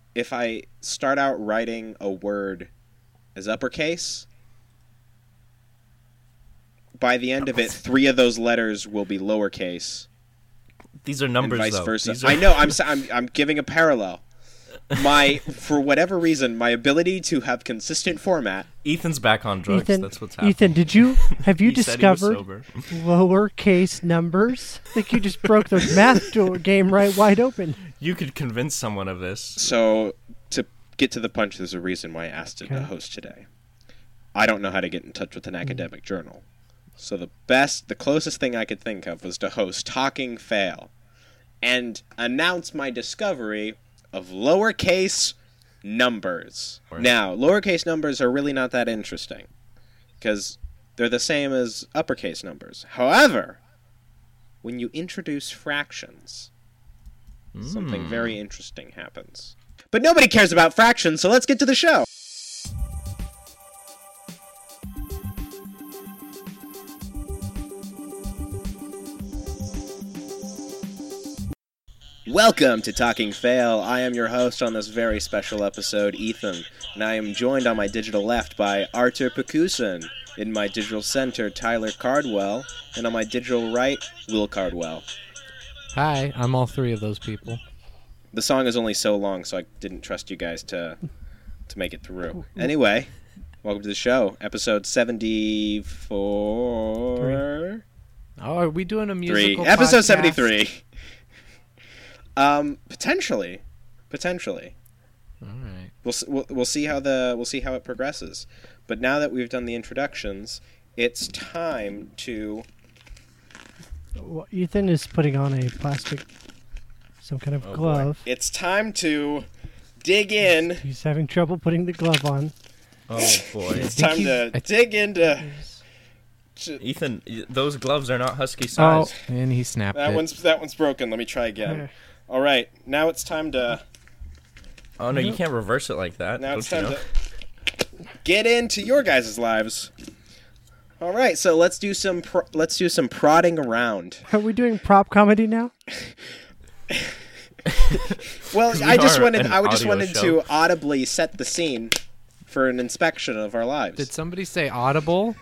if I start out writing a word as uppercase, by the end of it, 3 of those letters will be lowercase. These are numbers, and vice though. versa. These are... I know. I'm giving a parallel. For whatever reason, my ability to have consistent format. Ethan's back on drugs. Ethan, That's what's happening. Ethan, have you He said he was discovered sober. lowercase numbers? I think you just broke the math game right wide open. You could convince someone of this. So, to get to the punch, there's a reason why I asked to host today. I don't know how to get in touch with an academic journal. So the closest thing I could think of was to host Talking Fail and announce my discovery of lowercase numbers. Now, lowercase numbers are really not that interesting because they're the same as uppercase numbers. However, when you introduce fractions, something very interesting happens. But nobody cares about fractions, so let's get to the show. Welcome to Talking Fail. I am your host on this very special episode, Ethan, and I am joined on my digital left by Artur Pakusin, in my digital center, Tyler Cardwell, and on my digital right, Will Cardwell. Hi, I'm all 3 of those people. The song is only so long, so I didn't trust you guys to make it through. Anyway, welcome to the show, episode 74. Oh, are we doing a musical Episode podcast? 73. Potentially. All right. We'll see how it progresses. But now that we've done the introductions, it's time to. Well, Ethan is putting on a some kind of glove. Boy. It's time to dig in. He's having trouble putting the glove on. Oh boy! It's time to dig into. Ethan, those gloves are not husky size. Oh, and he snapped it. That one's broken. Let me try again. All right, now it's time to. Oh no, you can't reverse it like that. Now it's time to get into your guys' lives. All right, so let's do some prodding around. Are we doing prop comedy now? Well, I just wanted to audibly set the scene for an inspection of our lives. Did somebody say Audible.com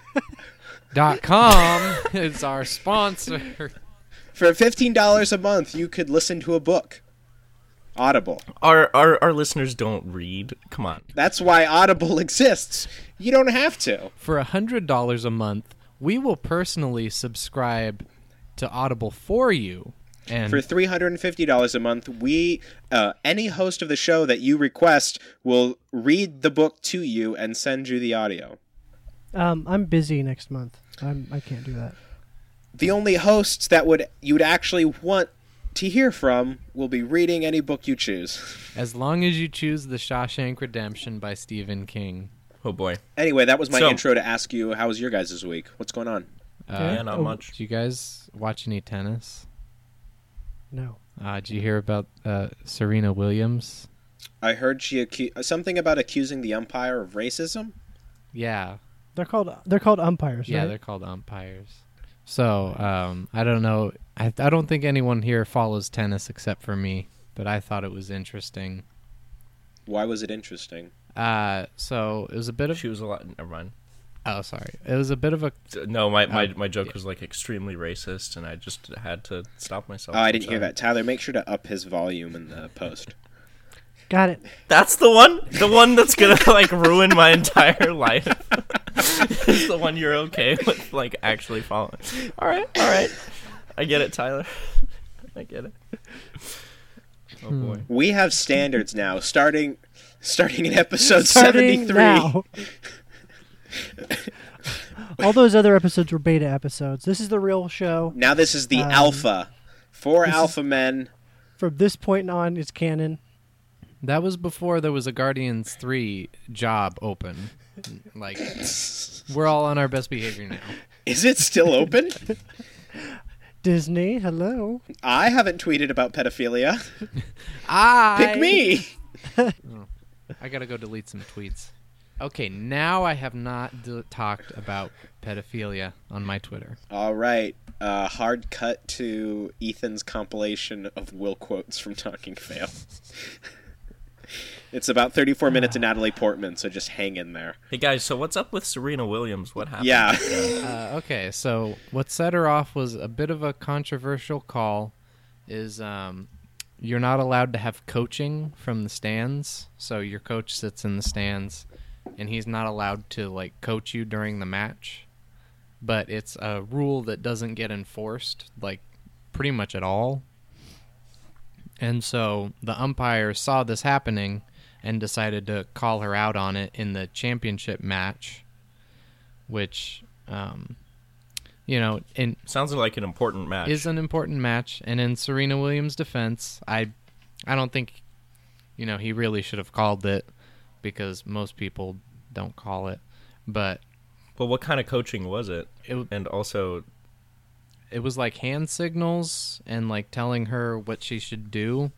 is our sponsor? For $15 a month, you could listen to a book. Audible. Our listeners don't read. Come on. That's why Audible exists. You don't have to. For $100 a month, we will personally subscribe to Audible for you. And for $350 a month, any host of the show that you request will read the book to you and send you the audio. I'm busy next month. I can't do that. The only hosts that you'd actually want to hear from will be reading any book you choose. As long as you choose The Shawshank Redemption by Stephen King. Oh boy. Anyway, that was my intro to ask you, how was your guys' week? What's going on? Yeah, not much. Do you guys watch any tennis? No. Did you hear about Serena Williams? I heard she something about accusing the umpire of racism. Yeah. They're called umpires, right? Yeah, they're called umpires. So, I don't know. I don't think anyone here follows tennis except for me, but I thought it was interesting. Why was it interesting? So it was a bit of... She was a lot... Never mind. Oh, sorry. It was a bit of a... No, my joke was like extremely racist, and I just had to stop myself. Oh, I didn't hear that. Tyler, make sure to up his volume in the post. Got it. That's the one that's gonna like ruin my entire life. It's the one you're okay with like actually following. All right. I get it, Tyler. I get it. Oh boy. We have standards now, starting in episode 73. Now. All those other episodes were beta episodes. This is the real show. Now this is the alpha. 4 alpha men. From this point on, it's canon. That was before there was a Guardians 3 job open. Like, we're all on our best behavior now. Is it still open? Disney, hello. I haven't tweeted about pedophilia. Pick me. I gotta go delete some tweets. Okay, now I have not talked about pedophilia on my Twitter. All right. Hard cut to Ethan's compilation of Will quotes from Talking Fail. It's about 34 minutes of Natalie Portman, so just hang in there. Hey guys, so what's up with Serena Williams? What happened? Yeah. Okay, so what set her off was a bit of a controversial call. Is you're not allowed to have coaching from the stands. So your coach sits in the stands, and he's not allowed to like coach you during the match. But it's a rule that doesn't get enforced like pretty much at all. And so the umpire saw this happening and decided to call her out on it in the championship match, which, Sounds like an important match. is an important match. And in Serena Williams' defense, I don't think, he really should have called it because most people don't call it. But what kind of coaching was it? it And also, it was like hand signals and like telling her what she should do.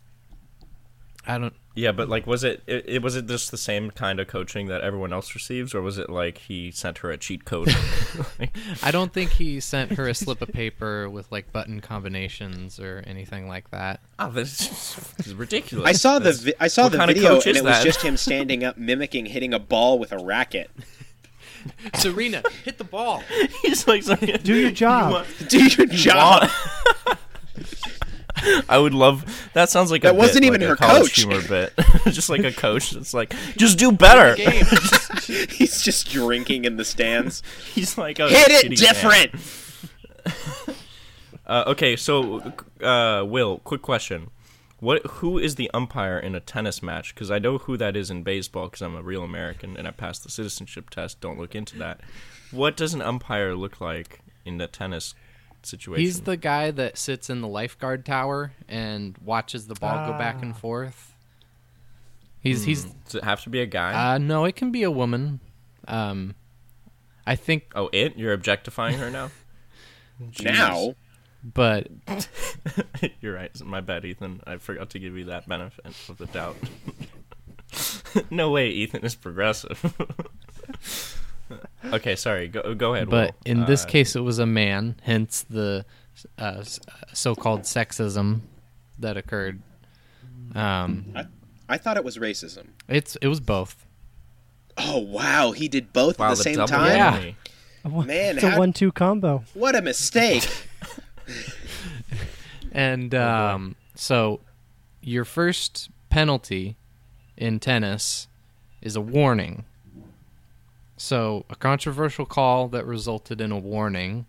yeah, but like, was it just the same kind of coaching that everyone else receives, or was it like he sent her a cheat code? I don't think he sent her a slip of paper with like button combinations or anything like that. Oh, this is ridiculous. I saw the what kind of video, coach and is it was that? just him standing up, mimicking hitting a ball with a racket. Serena, hit the ball. He's like, Do your job. Do your job. I would love. That sounds like That a bit, wasn't even like her a college coach. humor bit. Just like a coach. It's like, just do better. He's just drinking in the stands. He's like, a Hit it shitty different. fan. Okay, so Will, quick question: who is the umpire in a tennis match? Because I know who that is in baseball because I'm a real American and I passed the citizenship test. Don't look into that. What does an umpire look like in the tennis situation? He's the guy that sits in the lifeguard tower and watches the ball go back and forth. He's Does it have to be a guy? no, it can be a woman. I think, Oh, you're objectifying her now? Now, but You're right. My bad, Ethan. I forgot to give you that benefit of the doubt. No way, Ethan is progressive. Okay, sorry. Go ahead. But Will. in this case, it was a man, hence the so-called sexism that occurred. I thought it was racism. It was both. Oh wow, he did both wow, at the same double time. Yeah. whammy. Man, It's a 1-2 combo. what a mistake! And so your first penalty in tennis is a warning. So a controversial call that resulted in a warning.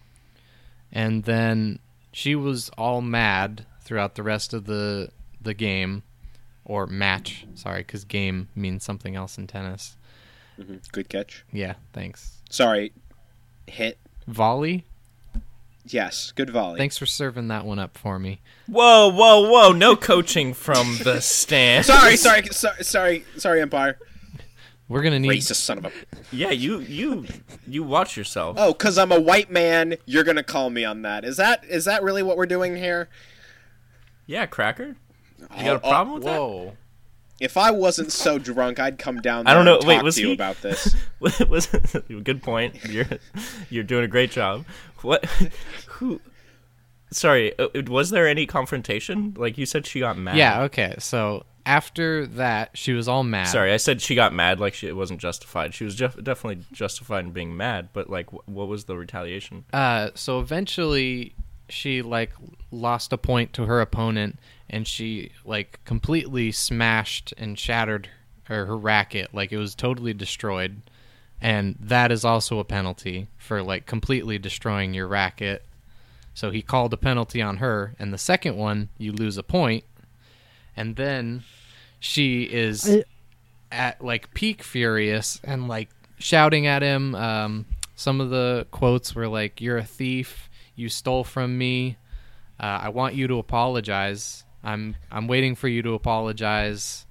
And then she was all mad throughout the rest of the game. Or match, sorry, because game means something else in tennis. Good catch. Yeah, thanks. Sorry, hit. Volley? Yes, good volley. Thanks for serving that one up for me. Whoa! No coaching from the stand. Sorry, umpire. We're gonna need Racist son of a. Yeah, you watch yourself. Oh, because I'm a white man, you're gonna call me on that. Is that really what we're doing here? Yeah, Cracker. You got a problem with that? Whoa. If I wasn't so drunk, I'd come down I there don't know. and Wait, talk was to you he- about this. Was good point. You're doing a great job. What? Who? Sorry. Was there any confrontation? Like you said, she got mad. Yeah, okay. So after that, she was all mad. Sorry, I said she got mad. Like it wasn't justified. She was definitely justified in being mad. But like, what was the retaliation? So eventually, she like lost a point to her opponent, and she like completely smashed and shattered her racket. Like it was totally destroyed, and that is also a penalty for like completely destroying your racket. So he called a penalty on her, and the second one, you lose a point, and then she is at like peak furious and like shouting at him. Some of the quotes were like, "You're a thief. You stole from me. I want you to apologize. I'm waiting for you to apologize."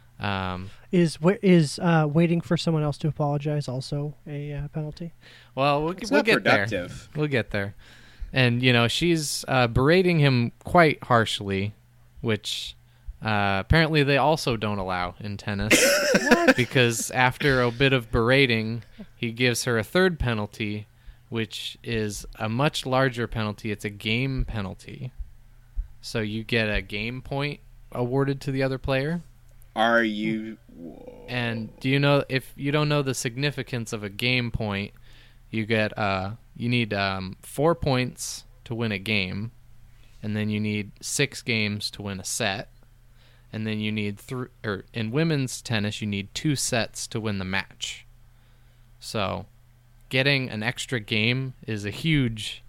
Is waiting for someone else to apologize also a penalty? Well, we'll It's get not there. productive. We'll get there. And she's berating him quite harshly, which apparently they also don't allow in tennis. Because after a bit of berating, he gives her a third penalty, which is a much larger penalty. It's a game penalty. So you get a game point awarded to the other player. Are you? Whoa. And do you know, if you don't know the significance of a game point, you get you need 4 points to win a game, and then you need 6 games to win a set, and then you need in women's tennis you need 2 sets to win the match. So, getting an extra game is a huge,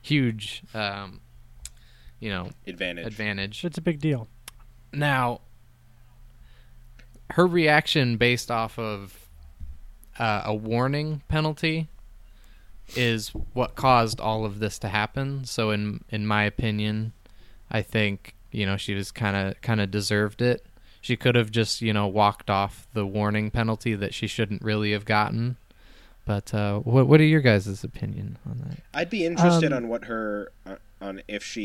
advantage. It's a big deal. Now, her reaction based off of a warning penalty is what caused all of this to happen. So in my opinion, I think, she was kind of deserved it. She could have just, walked off the warning penalty that she shouldn't really have gotten. But what are your guys' opinion on that? I'd be interested on what her on if she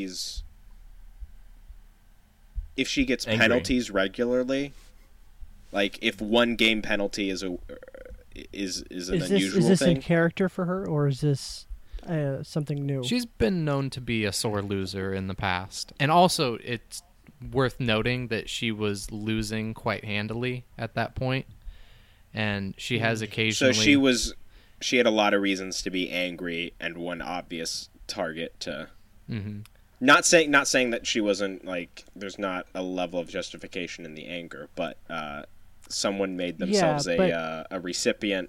gets Angry. penalties regularly. Like if one game penalty is an unusual is this thing. in character for her, or is this something new? She's been known to be a sore loser in the past. And also, it's worth noting that she was losing quite handily at that point. And she has occasionally... So she had a lot of reasons to be angry, and one obvious target to... Mm-hmm. Not saying that she wasn't, like, there's not a level of justification in the anger, but someone made themselves a recipient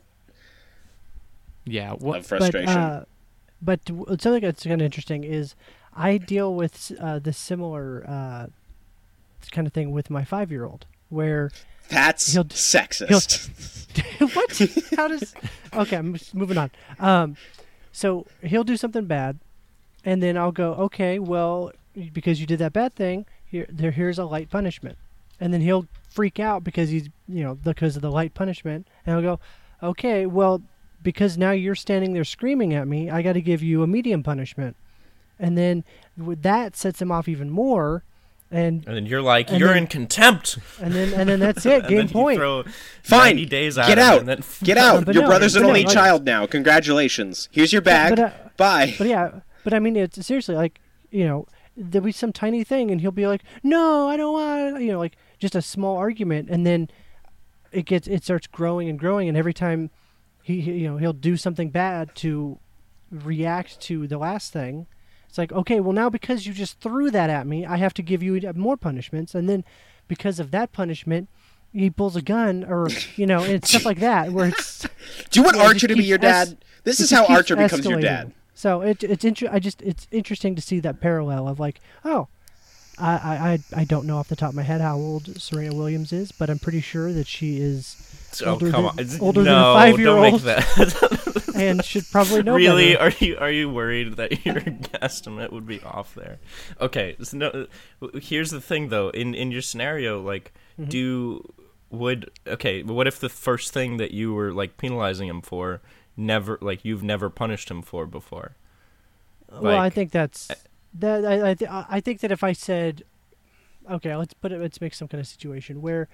of frustration. But something that's kind of interesting is I deal with this similar kind of thing with my 5-year-old, where that's sexist. What? How does? Okay, I'm just moving on. So he'll do something bad, and then I'll go, okay, well, because you did that bad thing, here's a light punishment, and then he'll freak out because because of the light punishment, and I'll go, okay, well, because now you're standing there screaming at me, I got to give you a medium punishment, and then that sets him off even more. And then you're like, you're in contempt. And then that's it. Game point. Fine. 90 days Get out. Then... Get out. Your brother's an only child now. Congratulations. Here's your bag. Bye. But I mean, it's seriously like, there'll be some tiny thing, and he'll be like, "No, I don't want." Like just a small argument, and then it starts growing and growing, and every time he'll do something bad to react to the last thing. It's like, okay, well, now because you just threw that at me, I have to give you more punishments. And then because of that punishment, he pulls a gun or, and stuff like that. Where it's, do you want Archer to be your dad? This is how Archer becomes your dad. So it's interesting to see that parallel of like, oh, I don't know off the top of my head how old Serena Williams is, but I'm pretty sure that she is older than a 5-year-old. Don't make that. And should probably know really better. Are you worried that your guesstimate would be off there? Okay, so here's the thing though, in your scenario, like what if the first thing that you were like penalizing him for you've never punished him for before? Well, I think that's that. I think that if I said, okay, let's make some kind of situation where,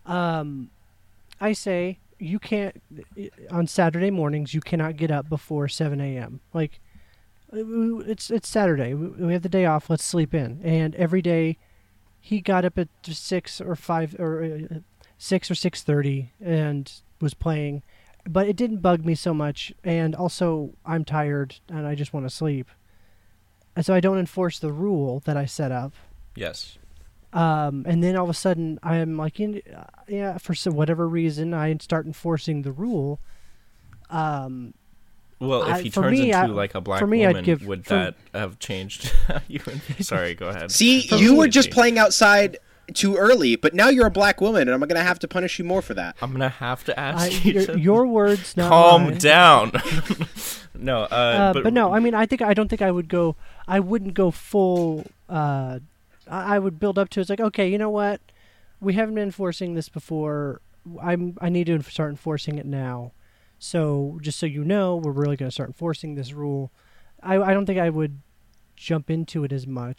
I say you can't on Saturday mornings. You cannot get up before 7 a.m. Like it's Saturday. We have the day off. Let's sleep in. And every day, he got up at 6 or 6:30 and was playing. But it didn't bug me so much, and also I'm tired and I just want to sleep. And so I don't enforce the rule that I set up. Yes. And then all of a sudden I'm like, for whatever reason, I start enforcing the rule. Well, if he turns into like a black woman, would that have changed? Sorry, go ahead. See, you were just playing outside too early, but now you're a black woman, and I'm going to have to punish you more for that. I'm going to have to ask you to... Your words, not calm mine. down. No, but no, I mean, I don't think I would go... I wouldn't go full... I would build up to it's like, okay, you know what? We haven't been enforcing this before. I need to start enforcing it now. So, just so you know, we're really going to start enforcing this rule. I don't think I would jump into it as much.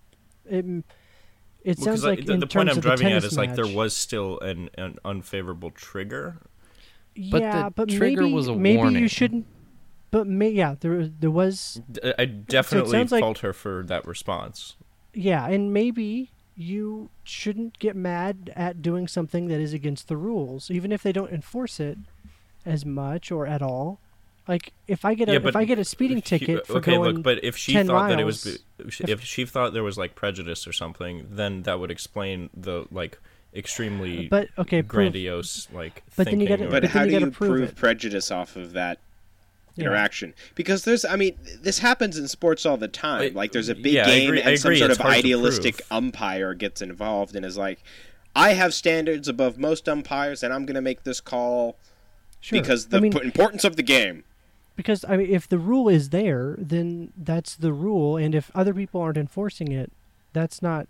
It sounds like the point I'm driving at is like there was still an unfavorable trigger. But the trigger was a maybe warning. You shouldn't. But there was. I definitely fault her for that response. Yeah, and maybe you shouldn't get mad at doing something that is against the rules, even if they don't enforce it as much or at all. Like if I get a speeding ticket for going but if she 10 thought miles, that it was, if she thought there was like prejudice or something, then that would explain the like extremely grandiose like but then thinking. you gotta, But but how then do you you gotta prove prove it. prejudice off of that Yeah. interaction? Because this happens in sports all the time. Like there's a big Yeah, I game agree- I and some agree, sort it's of hard to idealistic prove. umpire gets involved and is like, I have standards above most umpires and I'm going to make this call Sure. because the importance of the game. Because if the rule is there, then that's the rule, and if other people aren't enforcing it, that's not.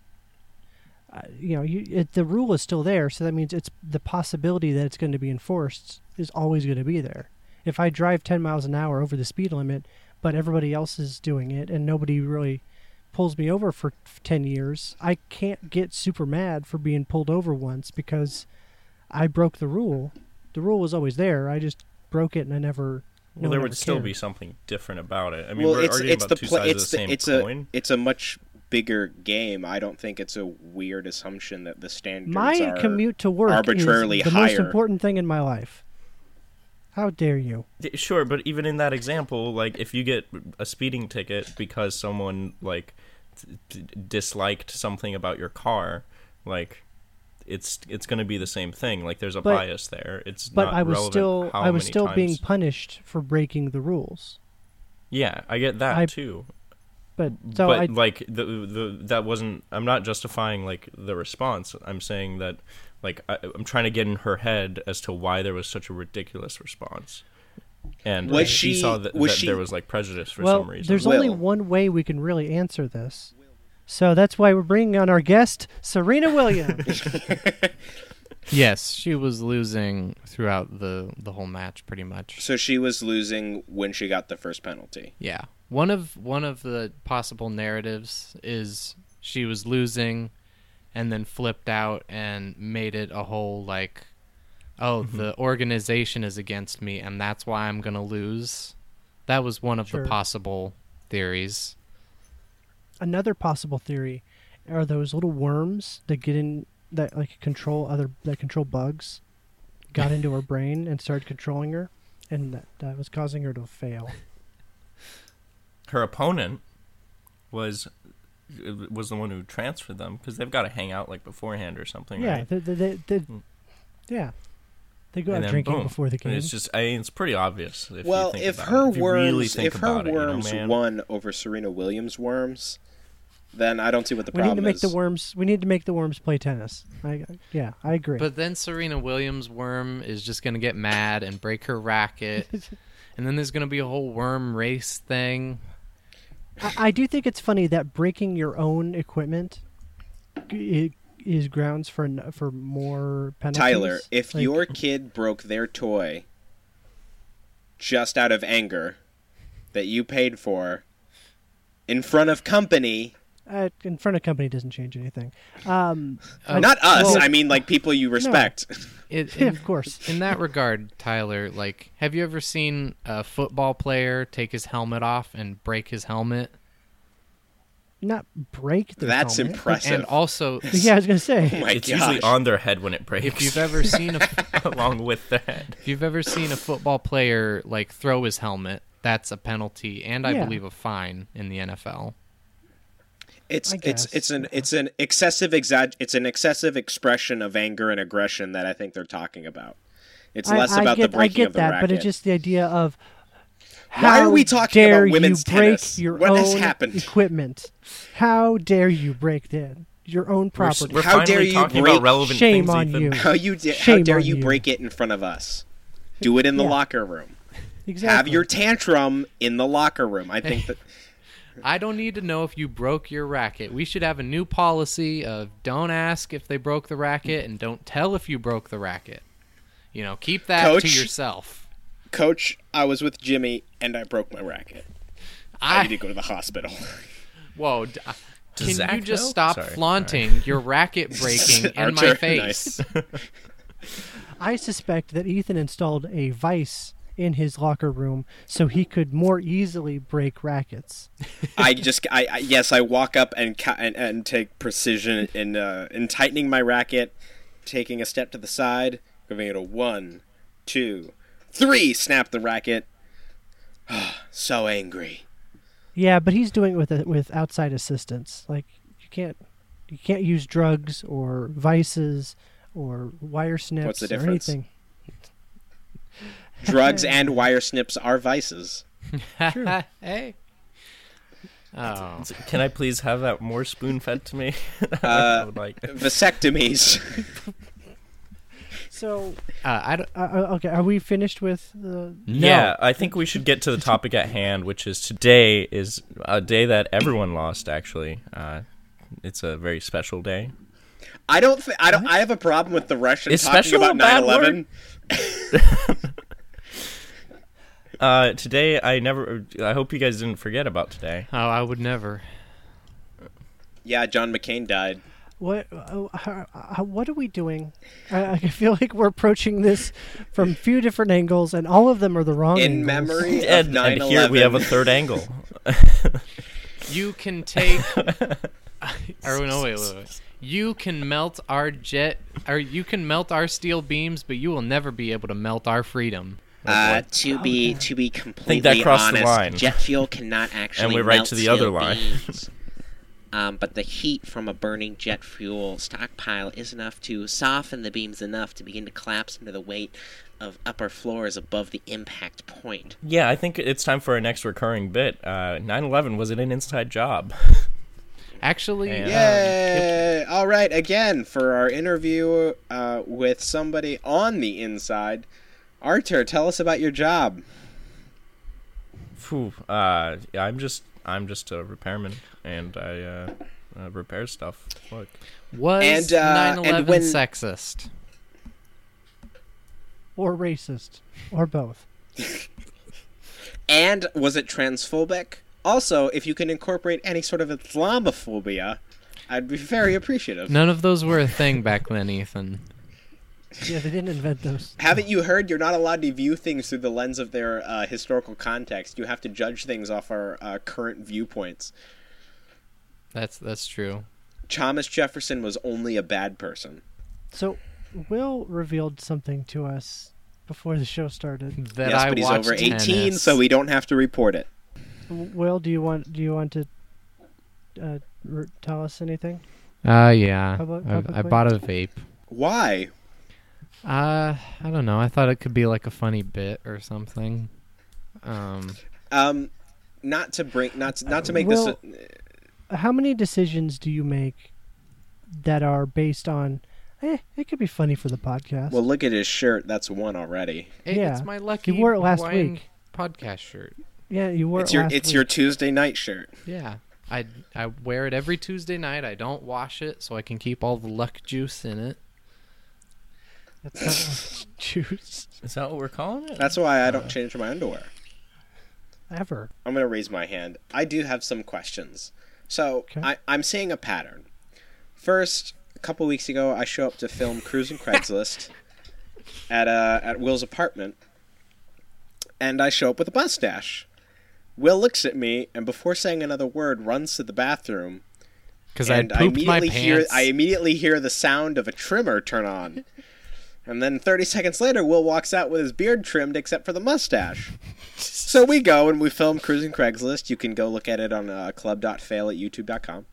The rule is still there, so that means it's the possibility that it's going to be enforced is always going to be there. If I drive 10 miles an hour over the speed limit, but everybody else is doing it, and nobody really pulls me over for 10 years, I can't get super mad for being pulled over once because I broke the rule. The rule was always there. I just broke it, and I never. Well, there would still cared. be something different about it. I mean, Well, we're arguing it's about two sides of the same coin. It's a much bigger game. I don't think it's a weird assumption that the standards My are commute to work arbitrarily is the higher. most important thing in my life. How dare you? Sure, but even in that example, like if you get a speeding ticket because someone like disliked something about your car, like it's going to be the same thing. Like there's a bias there. It's But not I was relevant still how I was many still being times- punished for breaking the rules. Yeah, I get that too. But like the that wasn't. I'm not justifying like the response. I'm saying that like I'm trying to get in her head as to why there was such a ridiculous response. And she saw that there was like prejudice for some reason. There's only one way we can really answer this. So that's why we're bringing on our guest, Serena Williams. Yes, she was losing throughout the whole match, pretty much. So she was losing when she got the first penalty. Yeah, one of the possible narratives is she was losing, and then flipped out and made it a whole like, oh, the organization is against me, and that's why I'm gonna lose. That was one of the possible theories. Another possible theory are those little worms that get in that control bugs got into her brain and started controlling her, and that was causing her to fail. Her opponent was the one who transferred them because they've got to hang out like beforehand or something. Yeah, right? they go And out then drinking boom. before the And game. it's just it's pretty obvious. If Well, you think if about her it. If you worms, really think if her about worms man. won over Serena Williams' worms, then I don't see what the we need problem to make is. the worms. We need to make the worms play tennis. I agree. But then Serena Williams' worm is just going to get mad and break her racket. And then there's going to be a whole worm race thing. I do think it's funny that breaking your own equipment is grounds for more penalties. Tyler, if your kid broke their toy just out of anger that you paid for in front of company... in front of company doesn't change anything. Not us. Well, I mean, like, people you respect. Of course. In that regard, Tyler, like, have you ever seen a football player take his helmet off and break his helmet? Not break their That's helmet. impressive. And also, Yeah, I was going to say. Oh my It's gosh. usually on their head when it breaks. if you've ever seen along with their head. if you've ever seen a football player like throw his helmet, that's a penalty and I Yeah. believe a fine in the NFL. It's I guess. it's an excessive expression of anger and aggression that I think they're talking about. It's less about the breaking of the racket. But it's just the idea of Why are we how talking about dare women's you break tennis? your What has own happened? equipment? How dare you break your own property? We're How finally dare you talking break- about relevant Shame things, on Ethan. you. How Shame dare on you you. break it in front of us? Do it in the Yeah. locker room. Exactly. Have your tantrum in the locker room. I think that I don't need to know if you broke your racket. We should have a new policy of don't ask if they broke the racket and don't tell if you broke the racket. You know, keep that Coach? to yourself. Coach, I was with Jimmy and I broke my racket. I need to go to the hospital. Whoa. Can Zach you just know? stop Sorry. flaunting your racket breaking in my Archer, face? nice. I suspect that Ethan installed a vice in his locker room so he could more easily break rackets. I walk up and take precision in tightening my racket, taking a step to the side, giving it a 1, 2, 3, snap the racket. So angry. Yeah, but he's doing it with outside assistance. Like you can't use drugs or vices or wire snips What's the or difference? anything. Drugs and wire snips are vices. Hey. Oh. Can I please have that more spoon-fed to me? I would like. Vasectomies. So, I don't, okay, are we finished with the... Yeah, I think we should get to the topic at hand, which is today is a day that everyone lost. Actually, it's a very special day. I have a problem with the Russian Is talking special about a bad 9/11. Today, I hope you guys didn't forget about today. Oh, I would never. Yeah, John McCain died. What are we doing? I feel like we're approaching this from a few different angles, and all of them are the wrong In angles. memory of And 9/11. here we have a third angle. You can take. Or no, wait. You can melt our steel beams, but you will never be able to melt our freedom. To be completely that crossed the honest, line. jet fuel cannot actually And we're right melt to the steel other line. beams. But the heat from a burning jet fuel stockpile is enough to soften the beams enough to begin to collapse under the weight of upper floors above the impact point. Yeah, I think it's time for our next recurring bit. 9/11 was it an inside job? Actually, And- Yay! All right, again, for our interview with somebody on the inside. Artur, tell us about your job. Phew, I'm just a repairman, and I repair stuff. Look. was And, 9/11 and when- sexist? Or racist. Or both. And was it transphobic? Also, if you can incorporate any sort of Islamophobia, I'd be very appreciative. None of those were a thing back then, Ethan. Yeah, they didn't invent those. Haven't you heard you're not allowed to view things through the lens of their historical context? You have to judge things off our current viewpoints. That's true. Thomas Jefferson was only a bad person. So, Will revealed something to us before the show started. That yes, I but he's watched over 18, tennis. so we don't have to report it. Will, do you want to tell us anything? Yeah. Public- I publicly? bought a vape. Why? I don't know. I thought it could be like a funny bit or something. Not to make Will, this. How many decisions do you make that are based on, it could be funny for the podcast? Well, look at his shirt. That's one already. Yeah. It's my lucky You wore it last Hawaiian week. podcast shirt. Yeah, you wore It's it your last it's week. your Tuesday night shirt. Yeah. I wear it every Tuesday night. I don't wash it so I can keep all the luck juice in it. That's not juice. Is that what we're calling it? That's why I don't change my underwear. Ever. I'm going to raise my hand. I do have some questions. So, Okay. I'm seeing a pattern. First, a couple weeks ago, I show up to film Cruising Craigslist at Will's apartment, and I show up with a mustache. Will looks at me, and before saying another word, runs to the bathroom. Because I And pooped my pants. I immediately hear the sound of a trimmer turn on. And then 30 seconds later, Will walks out with his beard trimmed except for the mustache. So we go and we film Cruising Craigslist. You can go look at it on club.fail@youtube.com.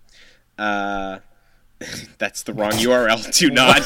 That's the wrong URL. Do not.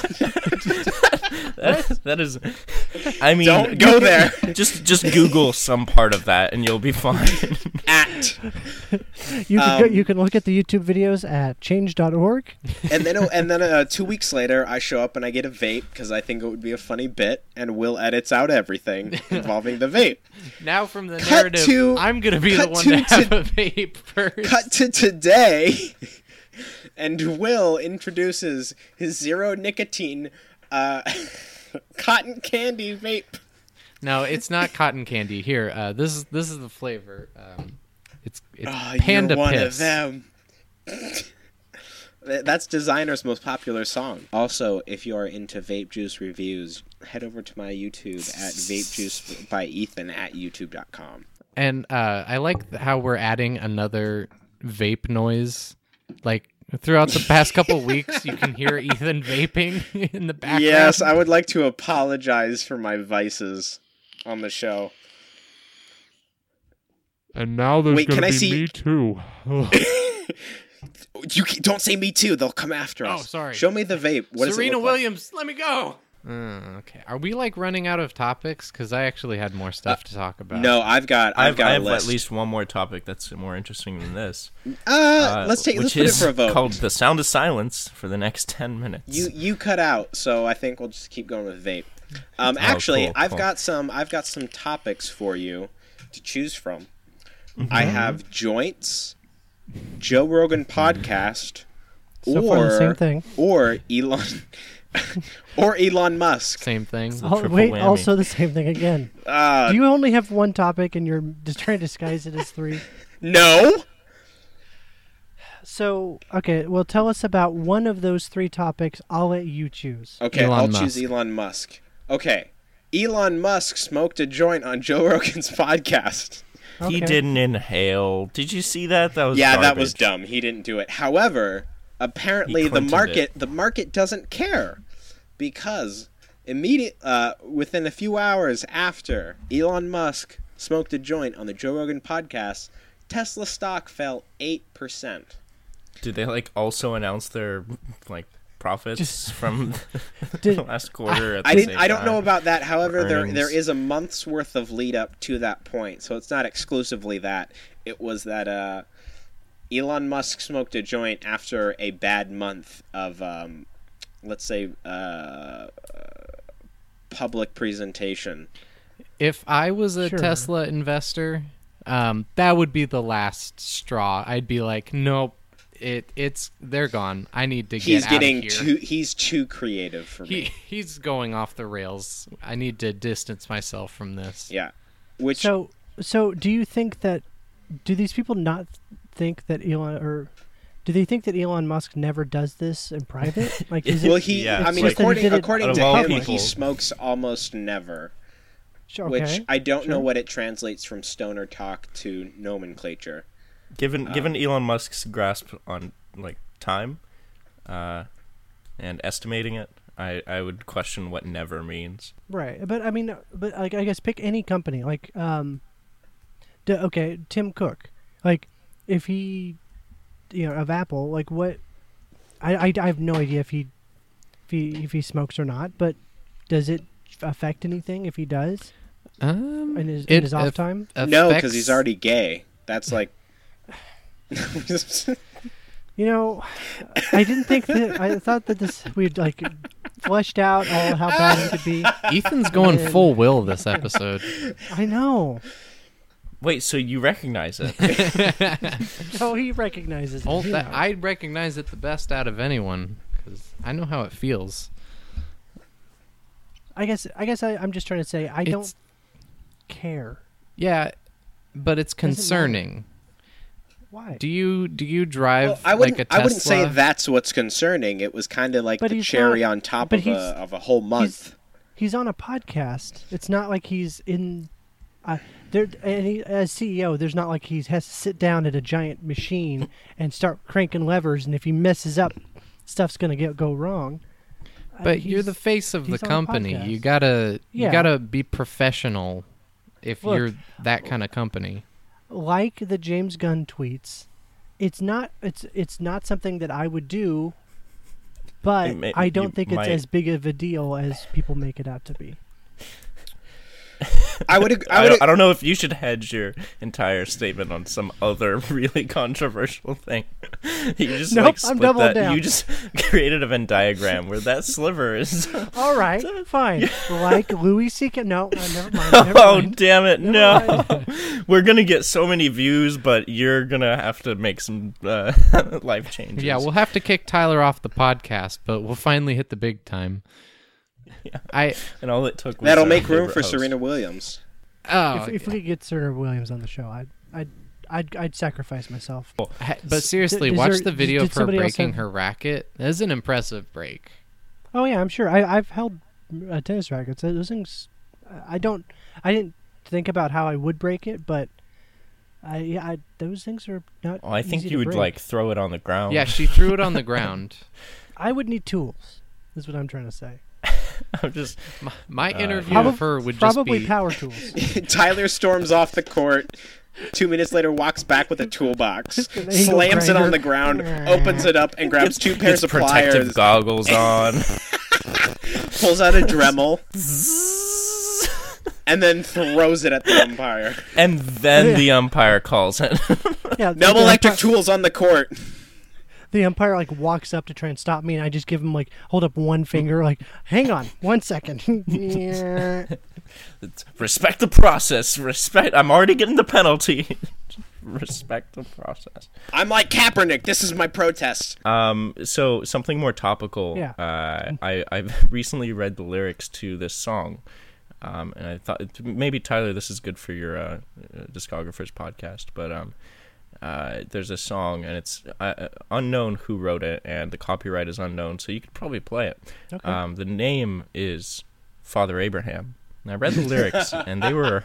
That is. I mean, Don't go there. Just Google some part of that, and you'll be fine. At. You can look at the YouTube videos at change.org. And then 2 weeks later, I show up and I get a vape because I think it would be a funny bit, and Will edits out everything involving the vape. Now from the Cut narrative, to- I'm going to be the cut one to to have a vape first. Cut to today, and Will introduces his zero nicotine cotton candy vape. No, it's not cotton candy. Here, this is the flavor. It's Oh, panda you're one piss. of them. That's Designer's most popular song. Also, if you are into vape juice reviews, head over to my YouTube at Vape Juice by Ethan at youtube.com. And I like how we're adding another vape noise. Like, throughout the past couple weeks, you can hear Ethan vaping in the background. Yes, I would like to apologize for my vices on the show. And now there's Wait, going can to I be see- me too. Don't say me too. They'll come after us. Oh, sorry. Show me the vape. What does it Serena look like? Williams, let me go. Okay. Are we like running out of topics? Because I actually had more stuff to talk about. No, I've got I a have list. at least one more topic that's more interesting than this. Let's put it Which for a is vote. called The Sound of Silence for the next 10 minutes. You cut out, so I think we'll just keep going with vape. Actually, cool, I've cool. got some topics for you to choose from. Mm-hmm. I have joints, Joe Rogan podcast, So far, the same thing. or Elon or Elon Musk. Same thing. Oh, triple wait, whammy. also the same thing again. Uh, Do you only have one topic and you're just trying to disguise it as three? no. So, okay, well, tell us about one of those three topics. I'll let you choose. Okay, Elon I'll Musk. choose Elon Musk. Okay, Elon Musk smoked a joint on Joe Rogan's podcast. He Okay. didn't inhale. Did you see that? That was Yeah, that was garbage. dumb. He didn't do it. However, apparently He the Clintoned market doesn't care because within a few hours after Elon Musk smoked a joint on the Joe Rogan podcast, Tesla stock fell 8%. Did they also announce their profits from Did- the last quarter? At I the didn't. same I don't know time? about that. However, there Earnings. is a month's worth of lead up to that point, so it's not exclusively that. It was that Elon Musk smoked a joint after a bad month of, let's say, public presentation. If I was a Sure. Tesla investor, that would be the last straw. I'd be like, nope, they're gone. I need to He's get getting out of here. he's too creative for me. He's going off the rails. I need to distance myself from this. Yeah, which So do you think that, do these people not think that do they think that Elon Musk never does this in private? Like, is it? well, he. Yeah, I mean, it's just that he did it according out to of all him, people. he smokes almost never. Sure, Which okay. I don't know sure. what it translates from stoner talk to nomenclature. Given Elon Musk's grasp on time, and estimating it, I would question what never means. Right, but I mean, I guess pick any company. Like, okay, Tim Cook. Like, if he, of Apple, like what? I have no idea if he smokes or not. But does it affect anything if he does in his off time? No, because he's already gay. That's like. I didn't think that. I thought that we'd fleshed out all how bad he could be. Ethan's going Man. full will this episode. I know. Wait, so you recognize it? Oh, he recognizes it. Oh, you know. I'd recognize it the best out of anyone because I know how it feels. I guess I'm just trying to say I don't It's- care. Yeah, but it's Doesn't matter. concerning. Why? Do you drive Well, I like wouldn't. a Tesla? I wouldn't say that's what's concerning. It was kind of like But the he's cherry not- on top but of a whole month. He's on a podcast. It's not like he's in. There, and as CEO, there's not like he has to sit down at a giant machine and start cranking levers, and if he messes up, stuff's gonna go wrong. But you're the face of the he's on a company. podcast. You gotta Yeah. you gotta be professional if Look. you're that kind of company. Like the James Gunn tweets. It's not something that I would do, but I don't think it's might. as big of a deal as people make it out to be. I would. I don't know if you should hedge your entire statement on some other really controversial thing. You just Nope, I'm split doubling that. down. You just created a Venn diagram where that sliver is. All right, fine. Like Louis C.K. No, never mind. Never Oh mind. damn it! Never No, we're gonna get so many views, but you're gonna have to make some life changes. Yeah, we'll have to kick Tyler off the podcast, but we'll finally hit the big time. Yeah. And all it took was That'll our make room favorite for host. Serena Williams. Oh, If we could get Serena Williams on the show, I'd sacrifice myself. But seriously, Is watch there- the video did of her somebody else breaking have- her racket. That is an impressive break. Oh yeah, I'm sure. I've held tennis rackets. Those things, I didn't think about how I would break it, but those things are not. Oh, I think easy you to would break. like throw it on the ground. Yeah, she threw it on the ground. I would need tools. Is what I'm trying to say. I'm just My interview Probab- of her would just Probably be power tools. Tyler storms off the court. 2 minutes later, walks back with a toolbox, An angle slams it on grinder. the ground, opens it up, and grabs two pairs gets of protective pliers, goggles on. pulls out a Dremel, and then throws it at the umpire. And then the umpire calls it. Yeah, No the electric umpire, tools on the court. the umpire like walks up to try and stop me, and I just give him like hold up one finger, like hang on 1 second. Yeah. Respect the process. I'm already getting the penalty. Respect the process. I'm like Kaepernick. This is my protest. So something more topical. Yeah. I've recently read the lyrics to this song, and I thought maybe Tyler, this is good for your discographer's podcast. But there's a song, and it's unknown who wrote it, and the copyright is unknown, so you could probably play it. Okay. The name is Father Abraham. And I read the lyrics, and they're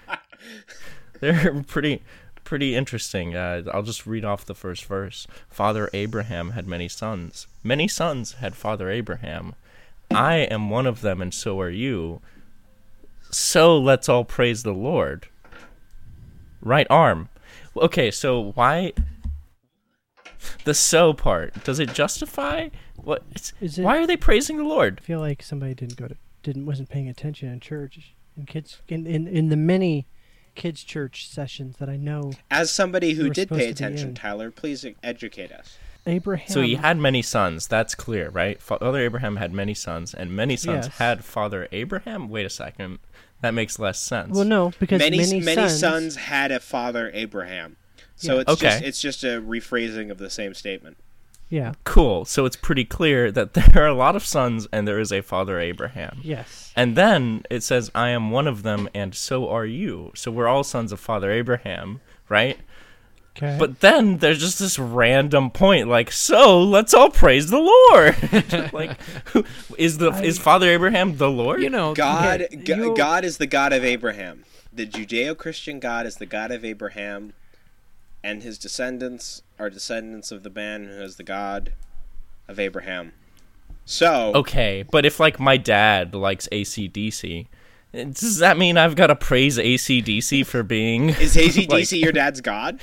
pretty interesting. I'll just read off the first verse. Father Abraham had many sons. Many sons had Father Abraham. I am one of them, and so are you. So let's all praise the Lord. Right arm. Okay, so why the "so" part? Does it justify what? Is it- Why are they praising the Lord? I feel like somebody wasn't paying attention in church in kids in the many kids church sessions that I know. As somebody who You were did supposed pay to be attention, in. Tyler, please educate us. Abraham. So he had many sons. That's clear, right? Father Abraham had many sons, and many sons Yes. had Father Abraham. Wait a second, that makes less sense. Well, no, because Many sons. sons had a father Abraham. So Yeah. Okay. it's just a rephrasing of the same statement. Yeah. Cool. So it's pretty clear that there are a lot of sons, and there is a Father Abraham. Yes. And then it says, "I am one of them, and so are you." So we're all sons of Father Abraham, right? Okay. But then there's just this random point, like, so let's all praise the Lord. Like, is Father Abraham the Lord? You know, God you- God is the God of Abraham. The Judeo-Christian God is the God of Abraham, and his descendants are descendants of the man who is the God of Abraham. So Okay, but if like my dad likes AC/DC, does that mean I've got to praise AC/DC for being? is AC/DC your dad's God?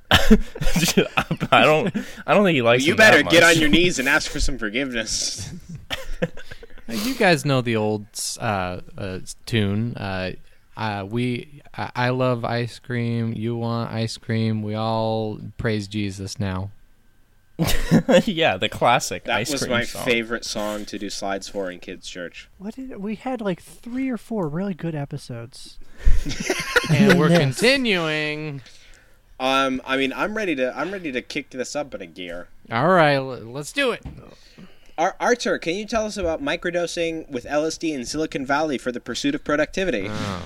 I don't think he likes. You him better that get much. on your knees and ask for some forgiveness. you guys know the old tune. I love ice cream. You want ice cream. We all praise Jesus now. Yeah, the classic That ice was cream my song. favorite song to do slides for in kids' church. we had like 3 or 4 really good episodes. And we're Yes. continuing. I mean, I'm ready to kick this up in a gear. All right, let's do it. Arthur, can you tell us about microdosing with LSD in Silicon Valley for the pursuit of productivity?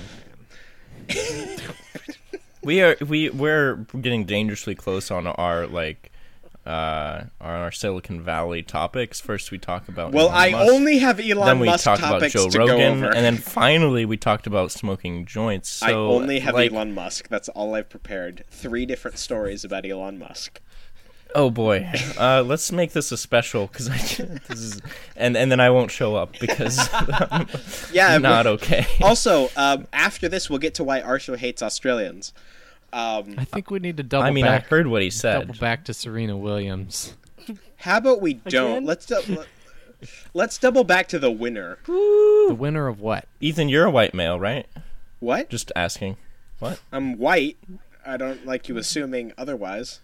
We're getting dangerously close on our our Silicon Valley topics. First, we talk about Well, Elon I Musk. only have Then Elon we Musk talked about topics Joe to go Rogan, over. and then finally we talked about smoking joints. So, I only have like, Elon Musk. That's all I've prepared. 3 different stories about Elon Musk. Oh boy, let's make this a special because and then I won't show up because I'm Yeah, not okay. Also, after this, we'll get to why Arthur hates Australians. I think we need to double I mean, I back. heard what he Double said. back to Serena Williams. How about we don't? Again? Let's double back to the winner. The winner of what? Ethan, you're a white male, right? What? Just asking. What? I'm white. I don't like you assuming otherwise.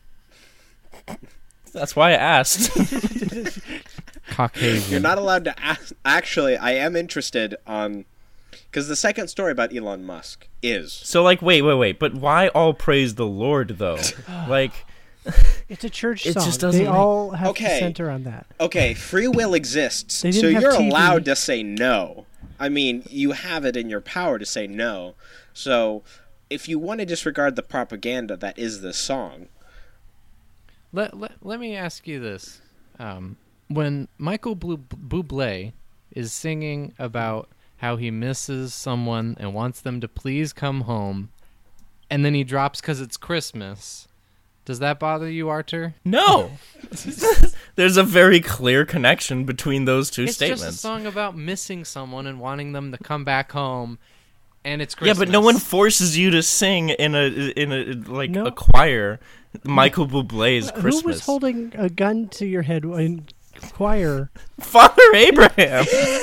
That's why I asked. Caucasian. You're not allowed to ask. Actually, I am interested on... Because the second story about Elon Musk is... So, like, wait. But why all praise the Lord, though? Like, It's a church It song. just doesn't they make- all have Okay. to center on that. Okay, free will exists, They so didn't have you're TV. allowed to say no. I mean, you have it in your power to say no. So, if you want to disregard the propaganda that is this song, Let me ask you this. When Michael Bublé is singing about how he misses someone and wants them to please come home, and then he drops 'cause it's Christmas, does that bother you, Arthur? No. There's a very clear connection between those two It's statements. just a song about missing someone and wanting them to come back home, and it's Christmas. Yeah, but no one forces you to sing in a like No. a choir Michael Bublé's Christmas. Who was holding a gun to your head in choir? Father Abraham.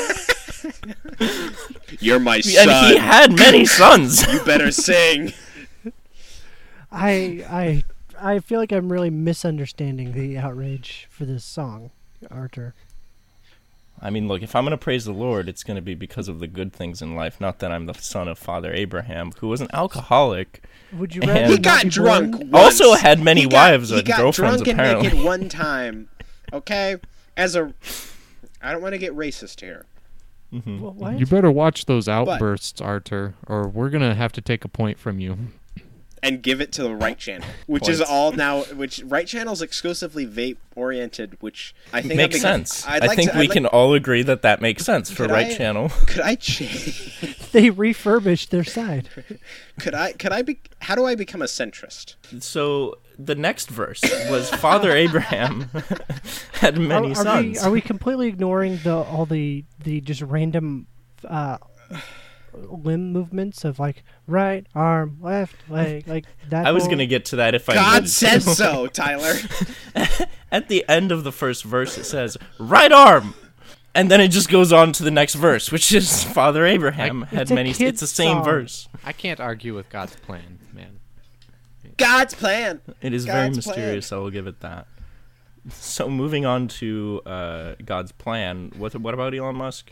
you're my son. And he had many sons. You better sing. I feel like I'm really misunderstanding the outrage for this song, Arthur. I mean, look, if I'm going to praise the Lord, it's going to be because of the good things in life, not that I'm the son of Father Abraham, who was an alcoholic. Would you And- rather He not got be drunk born? once. Also had many wives He and got girlfriends, drunk and apparently. naked one time. Okay? I don't want to get racist here. Well, what? You better watch those outbursts, Arthur, or we're gonna have to take a point from you. And give it to the right channel, which is Points. all now. Which right channel's exclusively vape oriented, which I think Makes sense. I think we can all agree that makes sense for Could Right I- Channel. Could I change? They refurbished their side. Could I be? How do I become a centrist? So the next verse was Father Abraham had many sons. Are we completely ignoring all the just random limb movements of like right arm, left leg, like that? I was whole- going to get to that if I God needed said to. so, Tyler. At the end of the first verse, it says, right arm! And then it just goes on to the next verse, which is Father Abraham had It's a many... kid's It's the same song. verse. I can't argue with God's plan, man. God's plan. It is very God's mysterious, I will give it that. So moving on to God's plan, what about Elon Musk?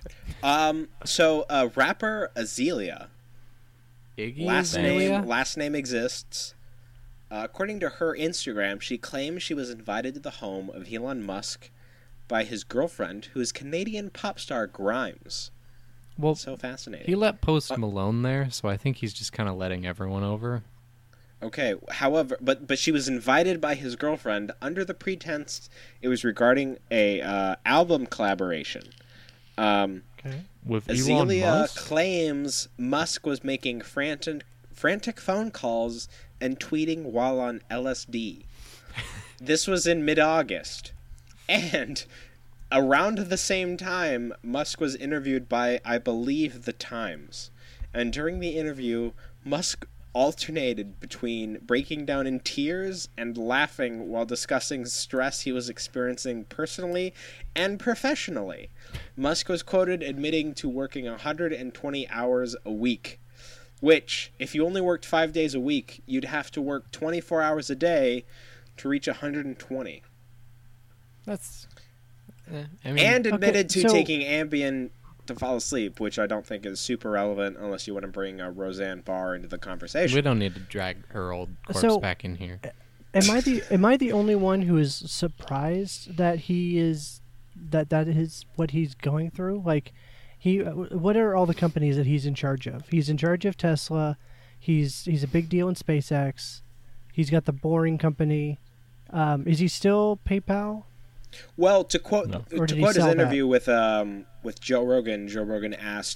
So rapper Azealia, Iggy last Azalea? name exists. According to her Instagram, she claims she was invited to the home of Elon Musk by his girlfriend, who is Canadian pop star Grimes. Well, So fascinating. he let Post Malone there, so I think he's just kind of letting everyone over. Okay, however, but she was invited by his girlfriend under the pretense it was regarding a album collaboration. Okay. With Elon Azealia Musk? claims Musk was making frantic phone calls and tweeting while on LSD. This was in mid-August. And around the same time, Musk was interviewed by, I believe, The Times. And during the interview, Musk alternated between breaking down in tears and laughing while discussing stress he was experiencing personally and professionally. Musk was quoted admitting to working 120 hours a week, which, if you only worked 5 days a week, you'd have to work 24 hours a day to reach 120. That's. I mean, And admitted to so- taking Ambien to fall asleep, which I don't think is super relevant unless you want to bring Roseanne Barr into the conversation. we don't need to drag her old corpse So- back in here. Am I the only one who is surprised that he is that is what he's going through? Like, what are all the companies that he's in charge of? He's in charge of Tesla. He's a big deal in SpaceX. He's got the Boring Company. Is he still PayPal? Well, to quote No. Or to did he quote his sell that? interview with Joe Rogan asked,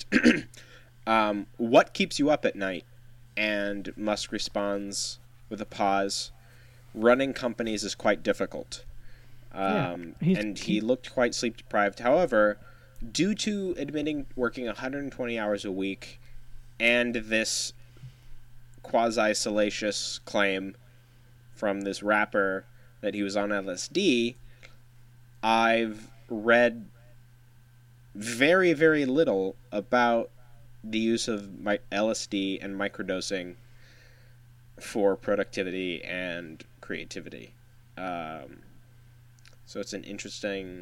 "What keeps you up at night?" And Musk responds with a pause, "Running companies is quite difficult." And he looked quite sleep deprived. However, due to admitting working 120 hours a week and this quasi-salacious claim from this rapper that he was on LSD, I've read very, very little about the use of LSD and microdosing for productivity and creativity. So it's an interesting,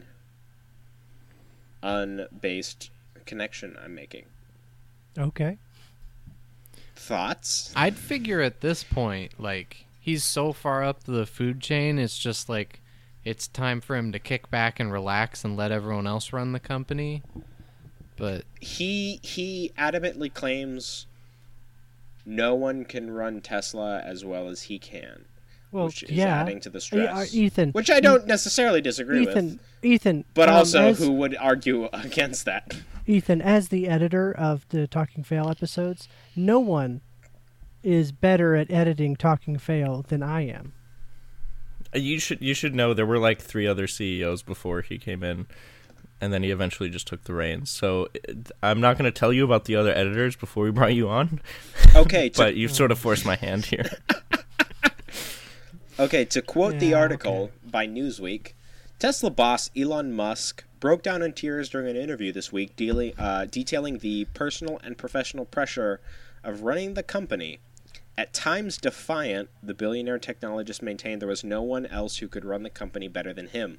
unbased connection I'm making. Okay. Thoughts? I'd figure at this point, like, he's so far up the food chain, it's just like, it's time for him to kick back and relax and let everyone else run the company. But He adamantly claims no one can run Tesla as well as he can, Well, which is yeah. adding to the stress. Ethan. Which I don't necessarily disagree with. Ethan. But also, as, who would argue against that? Ethan, as the editor of the Talking Fail episodes, no one is better at editing Talking Fail than I am. You should know there were like 3 other CEOs before he came in, and then he eventually just took the reins. So I'm not going to tell you about the other editors before we brought you on. Okay, but you've sort of forced my hand here. Okay, to quote the article by Newsweek, Tesla boss Elon Musk broke down in tears during an interview this week detailing the personal and professional pressure of running the company. At times defiant, the billionaire technologist maintained there was no one else who could run the company better than him.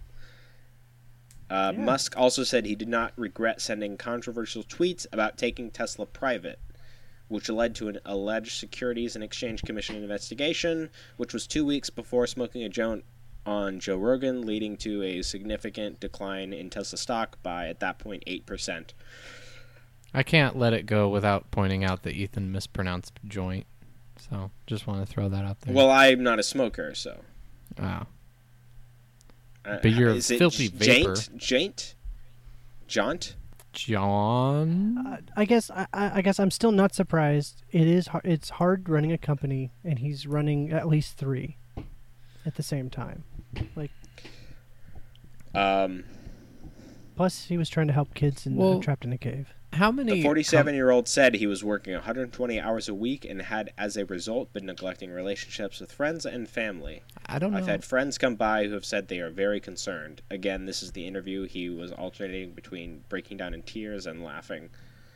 Musk also said he did not regret sending controversial tweets about taking Tesla private, which led to an alleged Securities and Exchange Commission investigation, which was 2 weeks before smoking a joint on Joe Rogan, leading to a significant decline in Tesla stock by, at that point, 8%. I can't let it go without pointing out that Ethan mispronounced joint. So, just want to throw that out there. Well, I'm not a smoker, so. Wow. But you're a filthy vapor. Jaunt? John? I guess I'm still not surprised. It's hard running a company, and he's running at least 3 at the same time. Like, plus he was trying to help kids trapped in a cave. How many? The 47-year-old said he was working 120 hours a week and had, as a result, been neglecting relationships with friends and family. I don't know. I've had friends come by who have said they are very concerned. Again, this is the interview. He was alternating between breaking down in tears and laughing.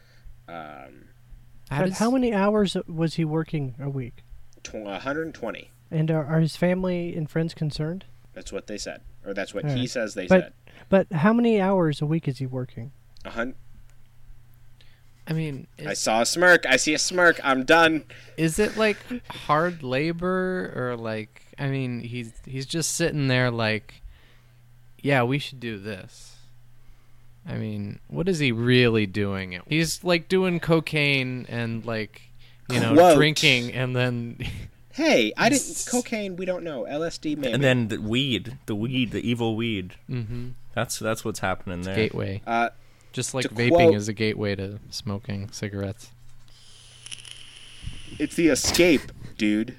How many hours was he working a week? 120. And are his family and friends concerned? That's what they said. Or that's what he says they said. But how many hours a week is he working? I mean, I saw a smirk. I see a smirk. I'm done. Is it like hard labor or like? I mean, he's just sitting there like, yeah, we should do this. I mean, what is he really doing? He's like doing cocaine and like, Quote. drinking and then. Hey, I didn't cocaine. We don't know LSD maybe. And then the evil weed. Mm-hmm. That's what's happening there. Gateway. Just like vaping quote, is a gateway to smoking cigarettes. It's the escape, dude.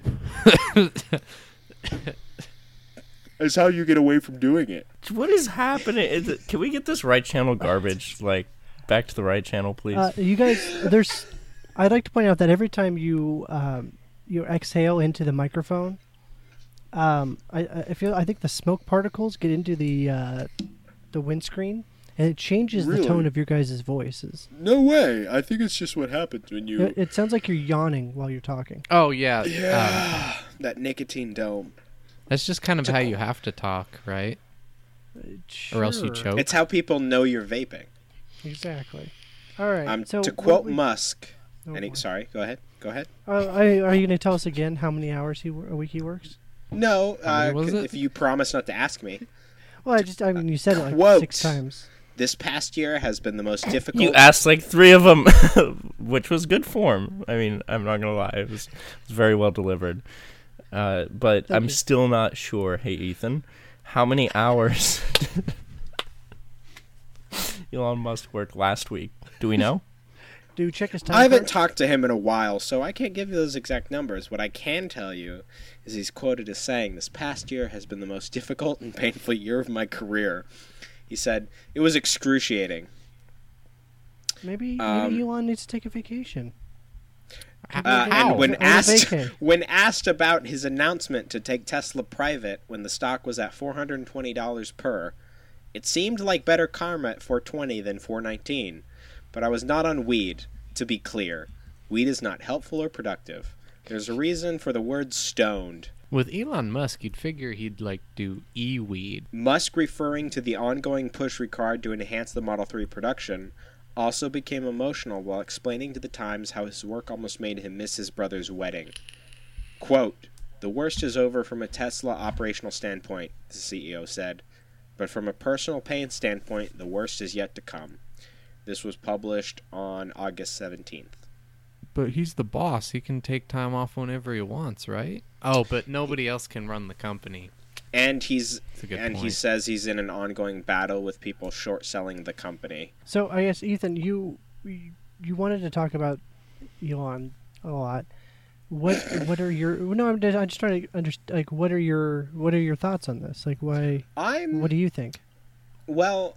It's how you get away from doing it. What is happening? Can we get this right channel garbage back to the right channel, please? You guys, I'd like to point out that every time you exhale into the microphone, I think the smoke particles get into the windscreen. And it changes the tone of your guys' voices. No way. I think it's just what happens when you... It sounds like you're yawning while you're talking. Oh, yeah. Yeah. That nicotine dome. That's just kind of how you have to talk, right? Sure. Or else you choke. It's how people know you're vaping. Exactly. All right. So to quote Musk... sorry, go ahead. Are you going to tell us again how many hours a week he works? No, if you promise not to ask me. Well, you said it like 6 times. This past year has been the most difficult. You asked like 3 of them, which was good form. I mean, I'm not going to lie. It was very well delivered. But I'm still not sure, hey, Ethan, how many hours Elon Musk worked last week? Do we know? Dude, check his time. I haven't talked to him in a while, so I can't give you those exact numbers. What I can tell you is he's quoted as saying, "This past year has been the most difficult and painful year of my career." He said, "It was excruciating." Maybe Elon needs to take a vacation. And when asked about his announcement to take Tesla private when the stock was at $420 per, it seemed like better karma at $420 than $419. But I was not on weed, to be clear. Weed is not helpful or productive. There's a reason for the word stoned. With Elon Musk, you'd figure he'd do e-weed. Musk, referring to the ongoing push required to enhance the Model 3 production, also became emotional while explaining to the Times how his work almost made him miss his brother's wedding. Quote, "The worst is over from a Tesla operational standpoint," the CEO said. "But from a personal pain standpoint, the worst is yet to come." This was published on August 17th. but he's the boss. He can take time off whenever he wants, right? Oh, but nobody else can run the company. And he point. says he's in an ongoing battle with people short selling the company. So I guess Ethan, you wanted to talk about Elon a lot. What are your I'm just trying to understand. Like, what are your thoughts on this? Like, why? What do you think? Well,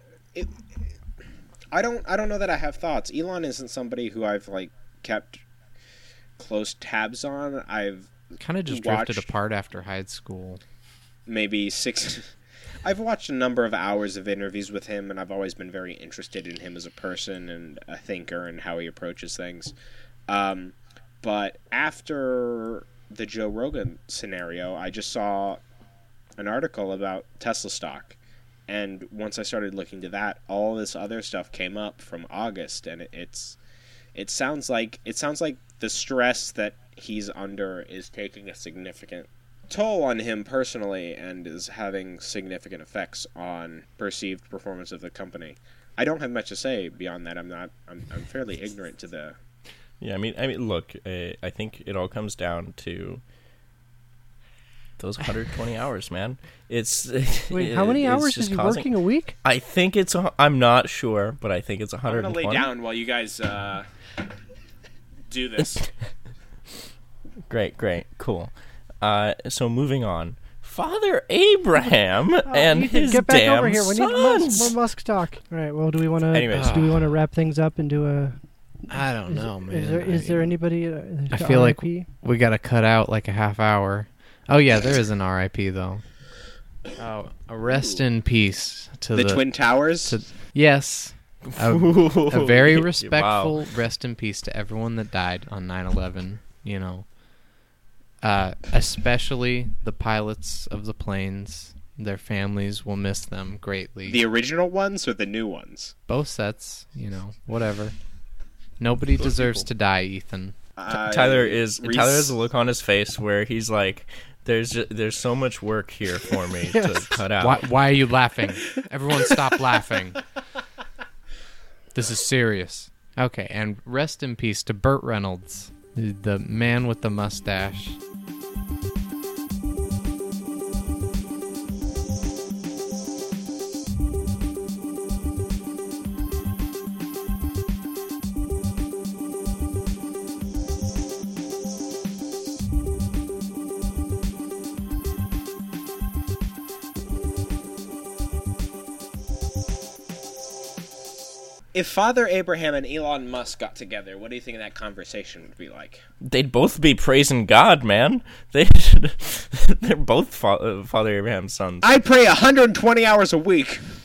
I don't know that I have thoughts. Elon isn't somebody who I've like kept close tabs on. I've kind of just drifted apart after high school. Maybe 6. I've watched a number of hours of interviews with him, and I've always been very interested in him as a person and a thinker and how he approaches things. But after the Joe Rogan scenario, I just saw an article about Tesla stock. And once I started looking to that, all this other stuff came up from August, and it sounds like the stress that he's under is taking a significant toll on him personally and is having significant effects on perceived performance of the company. I don't have much to say beyond that. I'm fairly ignorant to the. Yeah, I mean, look, I think it all comes down to those 120 hours, man. Wait, how many hours is he working a week? I think I'm not sure, but I think it's 120. I'm gonna lay down while you guys do this. Great, cool. So moving on, Father Abraham and his get back damn over here. We sons. need more Musk talk. All right. Well, do we want Anyways. to wrap things up and do a? I don't know, man. Is there anybody? I feel like we got to cut out like a half hour. Oh yeah, there is an RIP though. Oh, a rest in peace to the Twin Towers. Yes. A very Wow. respectful rest in peace to everyone that died on 9/11. You know. Especially the pilots of the planes. Their families will miss them greatly. The original ones or the new ones? Both sets, whatever. Nobody deserves to die, Ethan. Tyler has a look on his face where he's like, "There's so much work here for me to cut out." Why are you laughing? Everyone, stop laughing. This is serious. Okay, and rest in peace to Burt Reynolds, the man with the mustache. If Father Abraham and Elon Musk got together, what do you think that conversation would be like? They'd both be praising God, man. They're both Father Abraham's sons. I pray 120 hours a week.